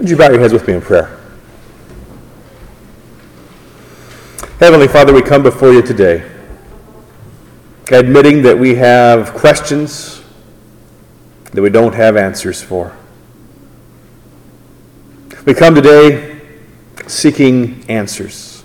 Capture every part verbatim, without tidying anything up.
Would you bow your heads with me in prayer? Heavenly Father, we come before you today, admitting that we have questions that we don't have answers for. We come today seeking answers.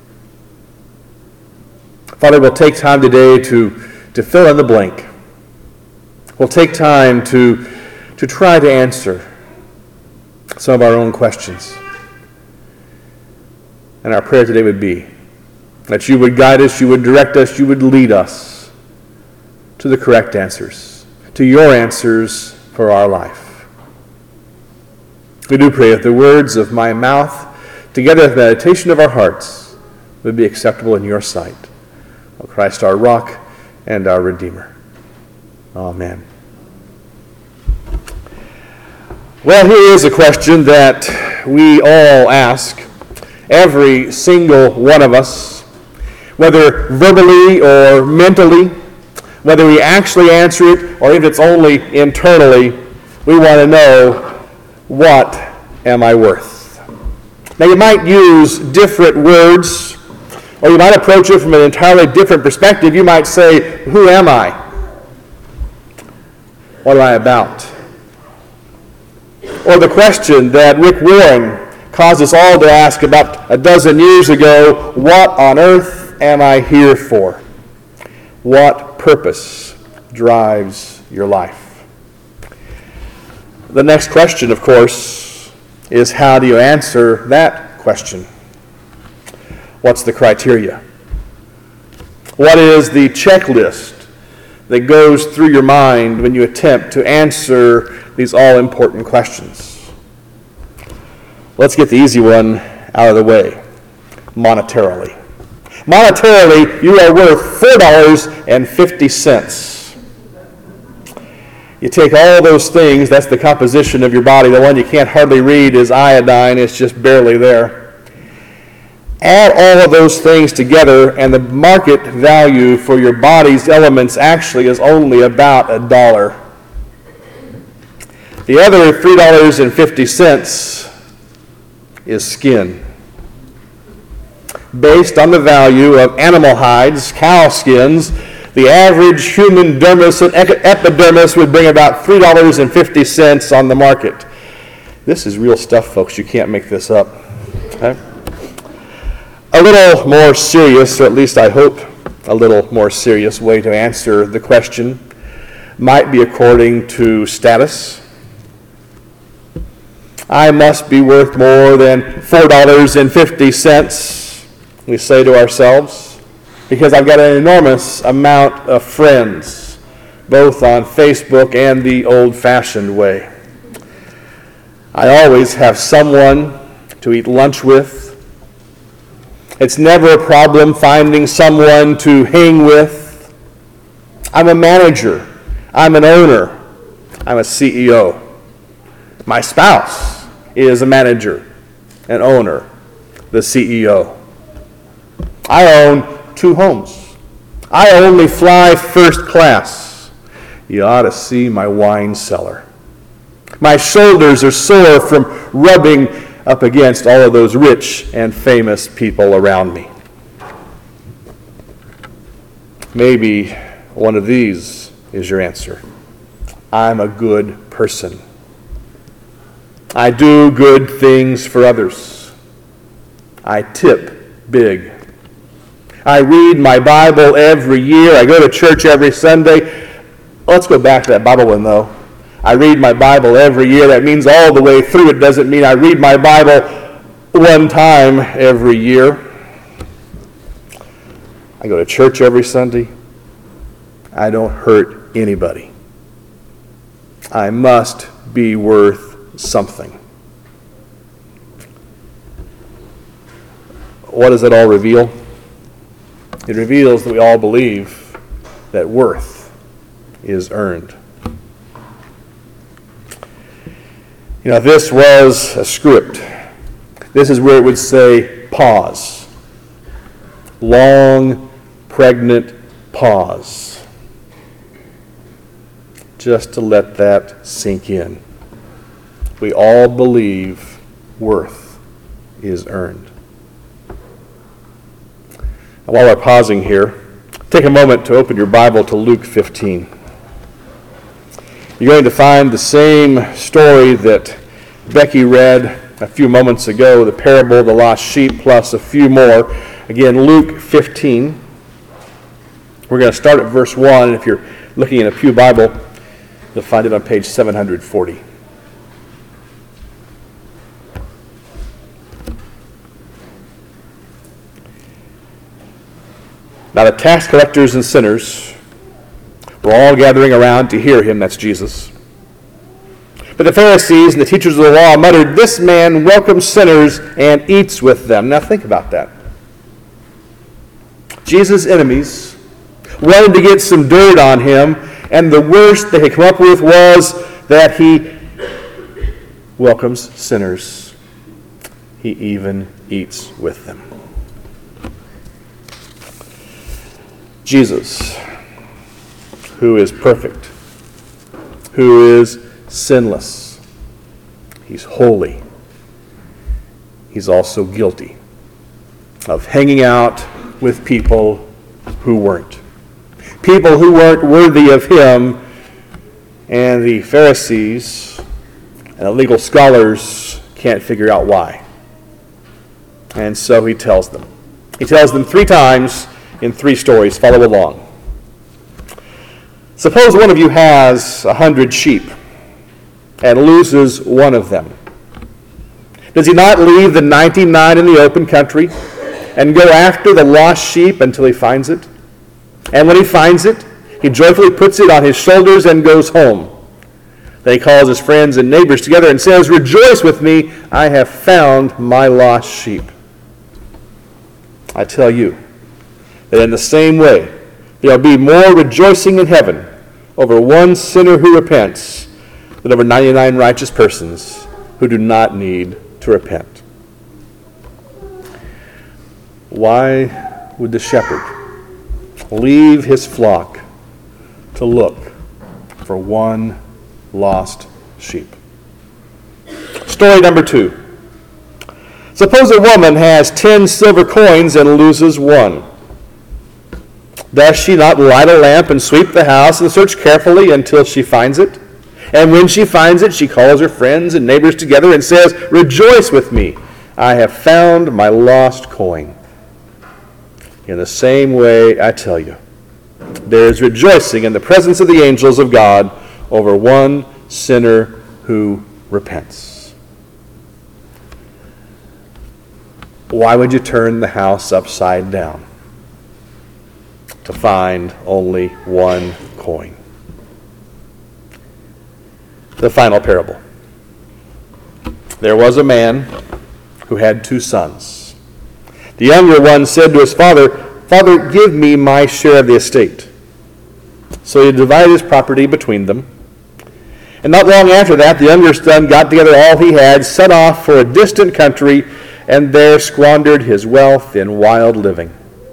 Father, we'll take time today to, to fill in the blank. We'll take time to, to try to answer some of our own questions. And our prayer today would be that you would guide us, you would direct us, you would lead us to the correct answers, to your answers for our life. We do pray that the words of my mouth, together with the meditation of our hearts, would be acceptable in your sight. O Christ, our rock and our Redeemer. Amen. Well, here is a question that we all ask, every single one of us, whether verbally or mentally, whether we actually answer it or if it's only internally. We want to know, what am I worth? Now, you might use different words, or you might approach it from an entirely different perspective. You might say, who am I? What am I about? Or the question that Rick Warren caused us all to ask about a dozen years ago, what on earth am I here for? What purpose drives your life? The next question, of course, is how do you answer that question? What's the criteria? What is the checklist that goes through your mind when you attempt to answer these all-important questions? Let's get the easy one out of the way. Monetarily. Monetarily, you are worth four dollars and fifty cents. You take all those things, that's the composition of your body. The one you can't hardly read is iodine, it's just barely there. Add all of those things together, and the market value for your body's elements actually is only about a dollar. The other three dollars and fifty cents is skin. Based on the value of animal hides, cow skins, the average human dermis and epidermis would bring about three dollars and fifty cents on the market. This is real stuff, folks. You can't make this up. Okay? A little more serious, or at least I hope a little more serious way to answer the question might be according to status. I must be worth more than four dollars and fifty cents, we say to ourselves, because I've got an enormous amount of friends, both on Facebook and the old-fashioned way. I always have someone to eat lunch with. It's never a problem finding someone to hang with. I'm a manager. I'm an owner. I'm a C E O. My spouse is a manager, an owner, the C E O. I own two homes. I only fly first class. You ought to see my wine cellar. My shoulders are sore from rubbing up against all of those rich and famous people around me. Maybe one of these is your answer. I'm a good person. I do good things for others. I tip big. I read my Bible every year. I go to church every Sunday. Let's go back to that Bible one, though. I read my Bible every year. That means all the way through. It doesn't mean I read my Bible one time every year. I go to church every Sunday. I don't hurt anybody. I must be worth something. What does it all reveal? It reveals that we all believe that worth is earned. You know, this was a script. This is where it would say pause. Long, pregnant pause. Just to let that sink in. We all believe worth is earned. Now, while we're pausing here, take a moment to open your Bible to Luke fifteen. You're going to find the same story that Becky read a few moments ago, the parable of the lost sheep, plus a few more. Again, Luke fifteen. We're going to start at verse one, and if you're looking in a Pew Bible, you'll find it on page seven hundred forty. Now the tax collectors and sinners were all gathering around to hear him, that's Jesus. But the Pharisees and the teachers of the law muttered, "This man welcomes sinners and eats with them." Now think about that. Jesus' enemies wanted to get some dirt on him, and the worst they could come up with was that he welcomes sinners. He even eats with them. Jesus, who is perfect, who is sinless, he's holy, he's also guilty of hanging out with people who weren't. People who weren't worthy of him, and the Pharisees and the legal scholars can't figure out why. And so he tells them. He tells them three times in three stories. Follow along. Suppose one of you has a hundred sheep and loses one of them. Does he not leave the ninety-nine in the open country and go after the lost sheep until he finds it? And when he finds it, he joyfully puts it on his shoulders and goes home. Then he calls his friends and neighbors together and says, "Rejoice with me, I have found my lost sheep." I tell you that in the same way, there will be more rejoicing in heaven over one sinner who repents than over ninety-nine righteous persons who do not need to repent. Why would the shepherd leave his flock to look for one lost sheep? Story number two. Suppose a woman has ten silver coins and loses one. Does she not light a lamp and sweep the house and search carefully until she finds it? And when she finds it, she calls her friends and neighbors together and says, "Rejoice with me, I have found my lost coin." In the same way, I tell you, there is rejoicing in the presence of the angels of God over one sinner who repents. Why would you turn the house upside down to find only one coin? The final parable. There was a man who had two sons. The younger one said to his father, "Father, give me my share of the estate." So he divided his property between them. And not long after that, the younger son got together all he had, set off for a distant country, and there squandered his wealth in wild living.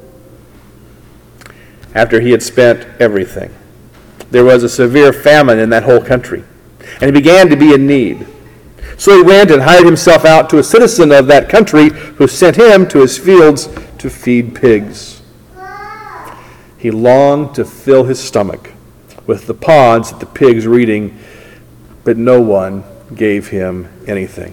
After he had spent everything, there was a severe famine in that whole country, and he began to be in need. So he went and hired himself out to a citizen of that country who sent him to his fields to feed pigs. He longed to fill his stomach with the pods that the pigs were eating, but no one gave him anything.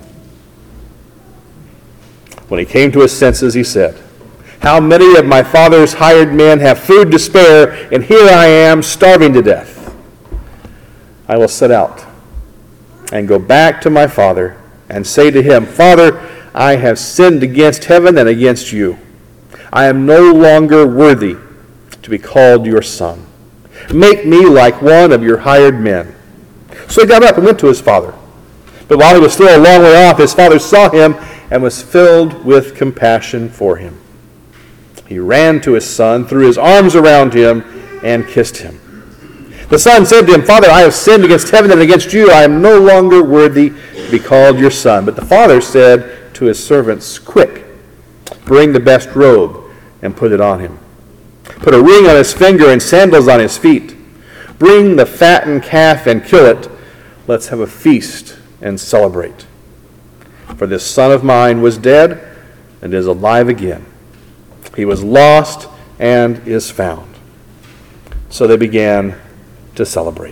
When he came to his senses, he said, "How many of my father's hired men have food to spare, and here I am starving to death? I will set out and go back to my father and say to him, 'Father, I have sinned against heaven and against you. I am no longer worthy to be called your son. Make me like one of your hired men.' So he got up and went to his father. But while he was still a long way off, his father saw him and was filled with compassion for him. He ran to his son, threw his arms around him, and kissed him. The son said to him, 'Father, I have sinned against heaven and against you. I am no longer worthy to be called your son.' But the father said to his servants, 'Quick, bring the best robe and put it on him. Put a ring on his finger and sandals on his feet. Bring the fattened calf and kill it. Let's have a feast and celebrate. For this son of mine was dead and is alive again. He was lost and is found." So they began to celebrate.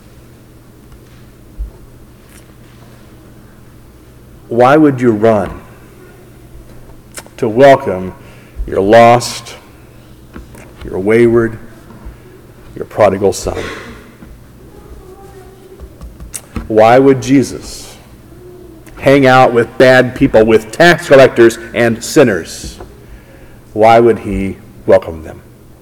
Why would you run to welcome your lost, your wayward, your prodigal son? Why would Jesus hang out with bad people, with tax collectors and sinners? Why would he welcome them?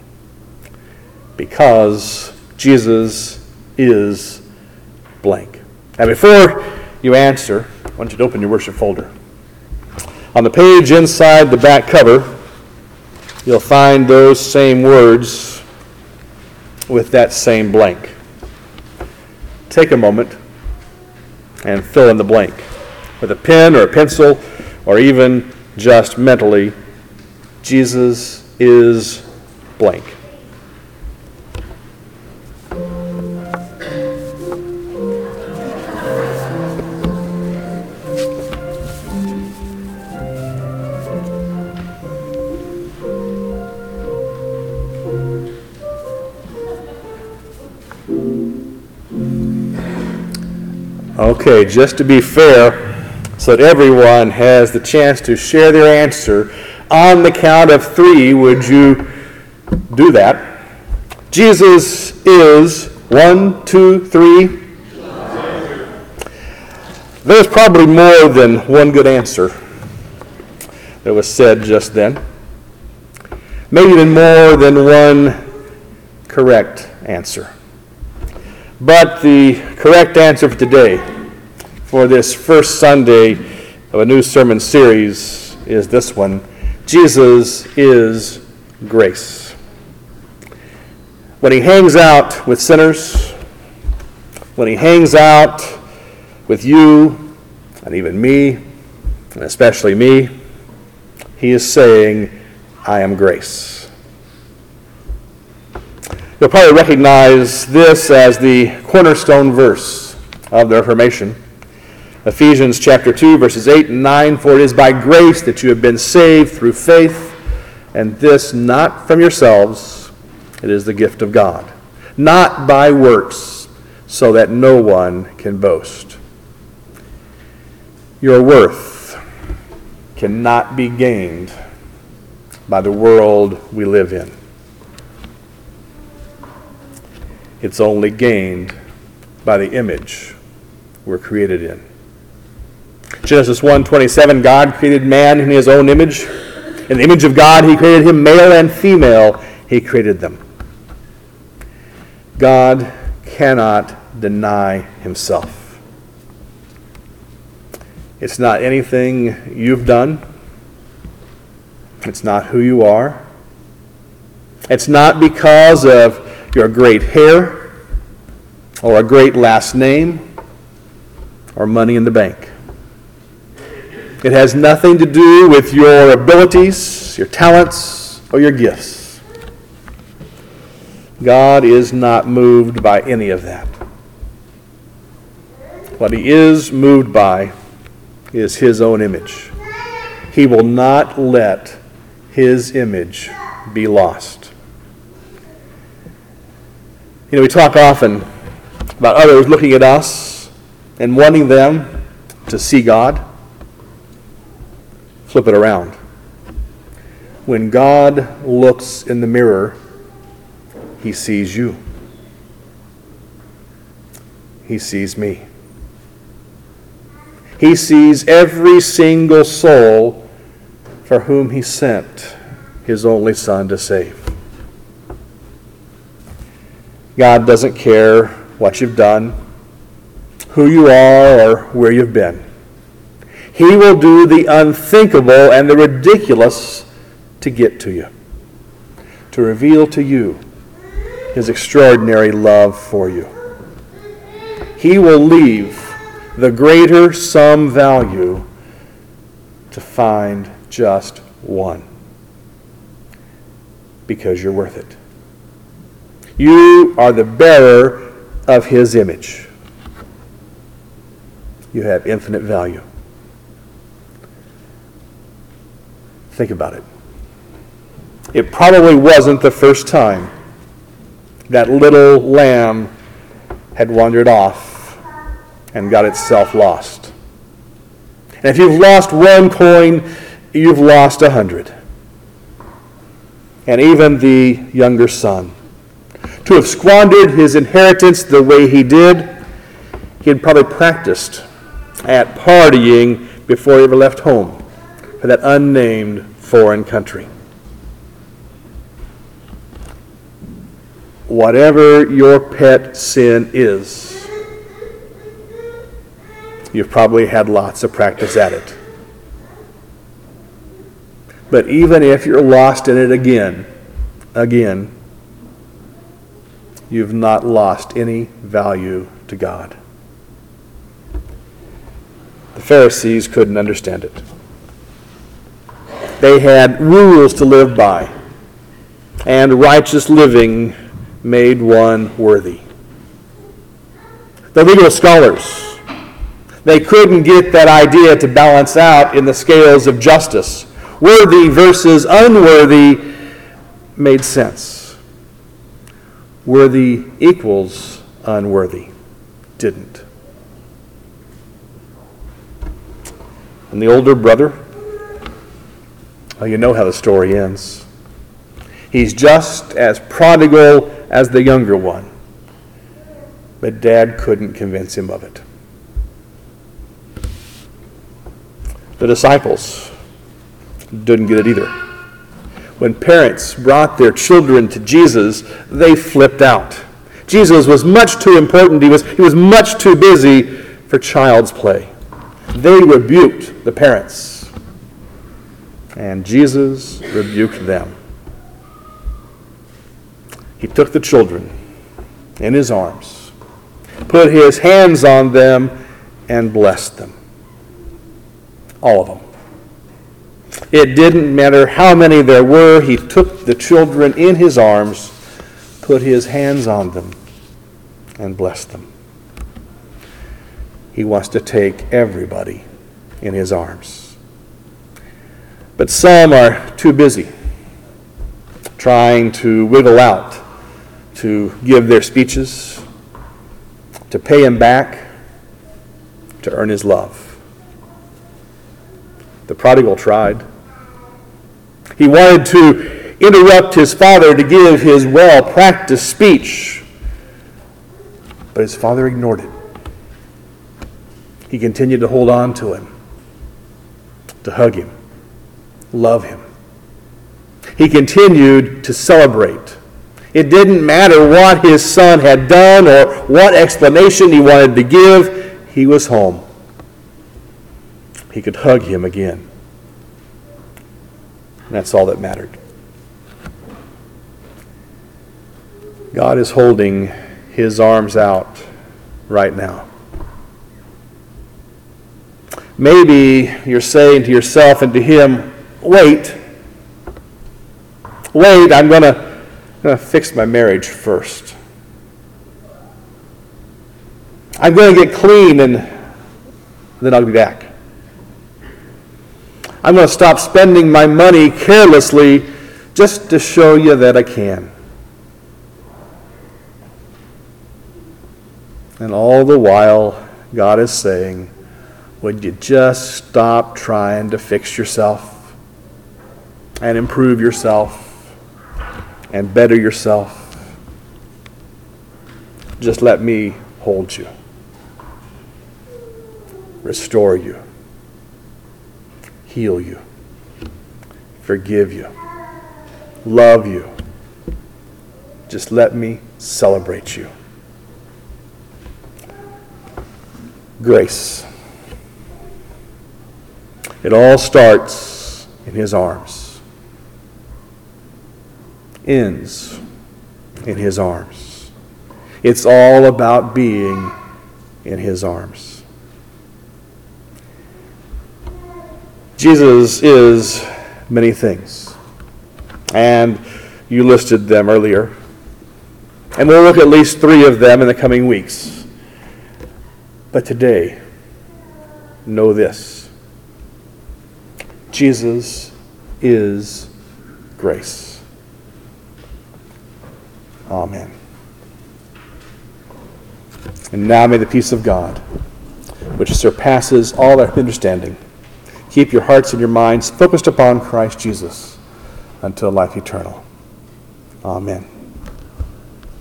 Because Jesus is blank. Now, before you answer, I want you to open your worship folder. On the page inside the back cover, you'll find those same words with that same blank. Take a moment and fill in the blank with a pen or a pencil, or even just mentally. Jesus is blank. Okay, just to be fair, so that everyone has the chance to share their answer, on the count of three, would you do that? Jesus is one, two, three. There's probably more than one good answer that was said just then. Maybe even more than one correct answer. But the correct answer for today, for this first Sunday of a new sermon series, is this one: Jesus is grace. When he hangs out with sinners, when he hangs out with you, and even me, and especially me, he is saying, "I am grace." You'll probably recognize this as the cornerstone verse of the Reformation. Ephesians chapter two, verses eight and nine, "For it is by grace that you have been saved through faith, and this not from yourselves, it is the gift of God, not by works, so that no one can boast." Your worth cannot be gained by the world we live in. It's only gained by the image we're created in. Genesis one twenty-seven, God created man in his own image. In the image of God, he created him, male and female, he created them. God cannot deny himself. It's not anything you've done. It's not who you are. It's not because of your great hair, or a great last name, or money in the bank. It has nothing to do with your abilities, your talents, or your gifts. God is not moved by any of that. What he is moved by is his own image. He will not let his image be lost. You know, we talk often about others looking at us and wanting them to see God. Flip it around. When God looks in the mirror, he sees you. He sees me. He sees every single soul for whom he sent his only Son to save. God doesn't care what you've done, who you are, or where you've been. He will do the unthinkable and the ridiculous to get to you, to reveal to you his extraordinary love for you. He will leave the greater sum value to find just one, because you're worth it. You are the bearer of his image. You have infinite value. Think about it. It probably wasn't the first time that little lamb had wandered off and got itself lost. And if you've lost one coin, you've lost a hundred. And even the younger son, to have squandered his inheritance the way he did, he had probably practiced at partying before he ever left home for that unnamed foreign country. Whatever your pet sin is, you've probably had lots of practice at it. But even if you're lost in it again, again, you've not lost any value to God. The Pharisees couldn't understand it. They had rules to live by, and righteous living made one worthy. The legal scholars, they couldn't get that idea to balance out in the scales of justice. Worthy versus unworthy made sense. Worthy equals unworthy didn't. And the older brother, well, you know how the story ends. He's just as prodigal as the younger one, but Dad couldn't convince him of it. The disciples didn't get it either. When parents brought their children to Jesus, they flipped out. Jesus was much too important. He was, he was much too busy for child's play. They rebuked the parents, and Jesus rebuked them. He took the children in his arms, put his hands on them, and blessed them. All of them. It didn't matter how many there were. He took the children in his arms, put his hands on them, and blessed them. He wants to take everybody in his arms. But some are too busy trying to wiggle out, to give their speeches, to pay him back, to earn his love. The prodigal tried. He wanted to interrupt his father to give his well-practiced speech, but his father ignored it. He continued to hold on to him, to hug him, love him. He continued to celebrate. It didn't matter what his son had done or what explanation he wanted to give. He was home. He could hug him again. And that's all that mattered. God is holding his arms out right now. Maybe you're saying to yourself and to him, wait, wait, I'm going to fix my marriage first. I'm going to get clean and then I'll be back. I'm going to stop spending my money carelessly just to show you that I can. And all the while, God is saying, would you just stop trying to fix yourself and improve yourself and better yourself? Just let me hold you, restore you, heal you, forgive you, love you. Just let me celebrate you. Grace. It all starts in his arms, ends in his arms. It's all about being in his arms. Jesus is many things, and you listed them earlier. And we'll look at least three of them in the coming weeks. But today, know this. Jesus is grace. Amen. And now may the peace of God, which surpasses all our understanding, keep your hearts and your minds focused upon Christ Jesus until life eternal. Amen.